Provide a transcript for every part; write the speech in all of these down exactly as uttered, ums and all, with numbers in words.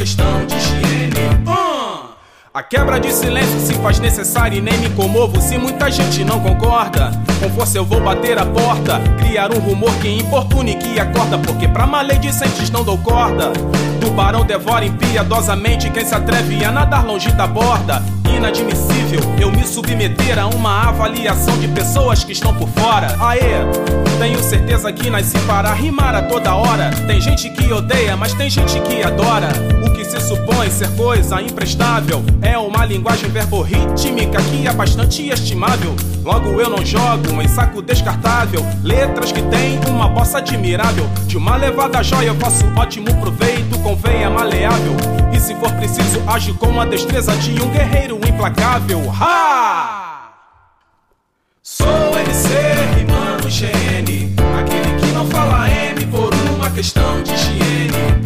questão de higiene. uh! A quebra de silêncio se faz necessária e nem me comovo se muita gente não concorda. Com força eu vou bater a porta, criar um rumor que importune, que acorda, porque pra maledicentes não dou corda. Tubarão devora impiedosamente quem se atreve a nadar longe da borda. Inadmissível eu me submeter a uma avaliação de pessoas que estão por fora. Aê, tenho certeza que nasci para rimar a toda hora. Tem gente que odeia, mas tem gente que adora. O que se supõe ser coisa imprestável é uma linguagem verborrítmica que é bastante estimável. Logo eu não jogo em saco descartável letras que tem uma bossa admirável. De uma levada jóia eu faço ótimo proveito com veia maleável. E se for preciso age com a destreza de um guerreiro implacável. Ha! Sou M C rimando G N, aquele que não fala M por uma questão de higiene.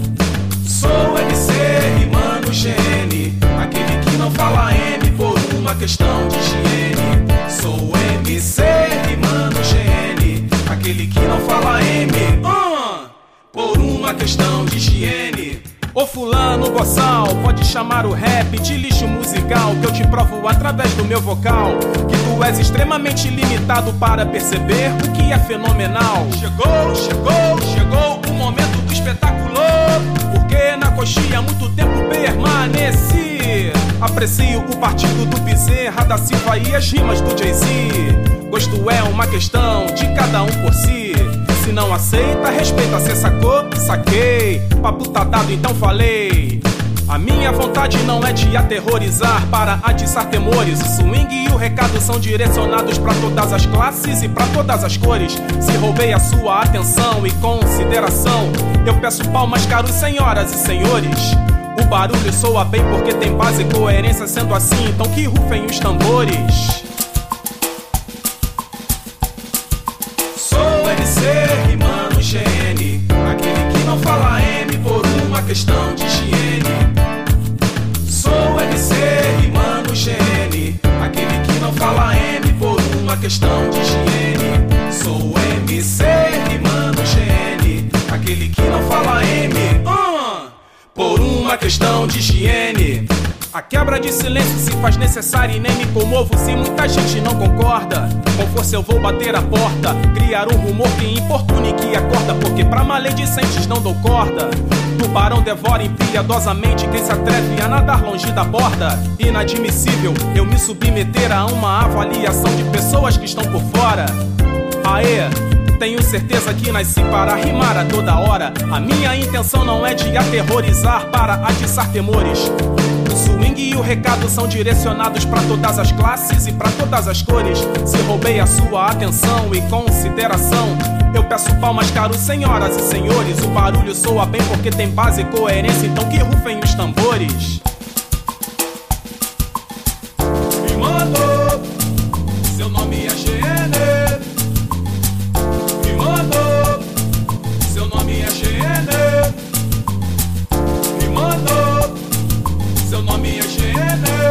Sou M C rimando G N, aquele que não fala M por uma questão de higiene. Sou M C rimando G N, aquele que não fala M uh, por uma questão de higiene. Ô fulano boçal, pode chamar o rap de lixo musical, que eu te provo através do meu vocal que tu és extremamente limitado para perceber o que é fenomenal. Chegou, chegou, chegou o momento do espetáculo, porque na coxinha muito tempo permaneci. Aprecio o partido do Bezerra da Silva e as rimas do Jay-Z. Gosto é uma questão de cada um por si. Se não aceita, respeita, cê sacou? Saquei. Papo tá dado, então falei. A minha vontade não é de aterrorizar para atiçar temores. O swing e o recado são direcionados pra todas as classes e pra todas as cores. Se roubei a sua atenção e consideração, eu peço palmas, caros senhoras e senhores. O barulho soa bem porque tem base e coerência. Sendo assim, então que rufem os tambores. Sou M C rimando G N, aquele que não fala M por uma questão de higiene. Sou M C rimando G N, aquele que não fala M por uma questão de higiene. Sou M C rimando G N, aquele que não fala M uh, por uma questão de higiene. A quebra de silêncio se faz necessária e nem me comovo se muita gente não concorda. Com força eu vou bater a porta, criar um rumor que importune, que acorda, porque pra maledicentes não dou corda. Tubarão devora impiedosamente quem se atreve a nadar longe da borda. Inadmissível eu me submeter a uma avaliação de pessoas que estão por fora. Aê, tenho certeza que nasci para rimar a toda hora. A minha intenção não é de aterrorizar para atiçar temores. O swing e o recado são direcionados pra todas as classes e pra todas as cores. Se roubei a sua atenção e consideração, eu peço palmas, caros senhoras e senhores. O barulho soa bem porque tem base e coerência, então que rufem os tambores. Me mandou, seu nome é G N. Me mandou, seu nome é G N. Me mandou, seu nome é G N.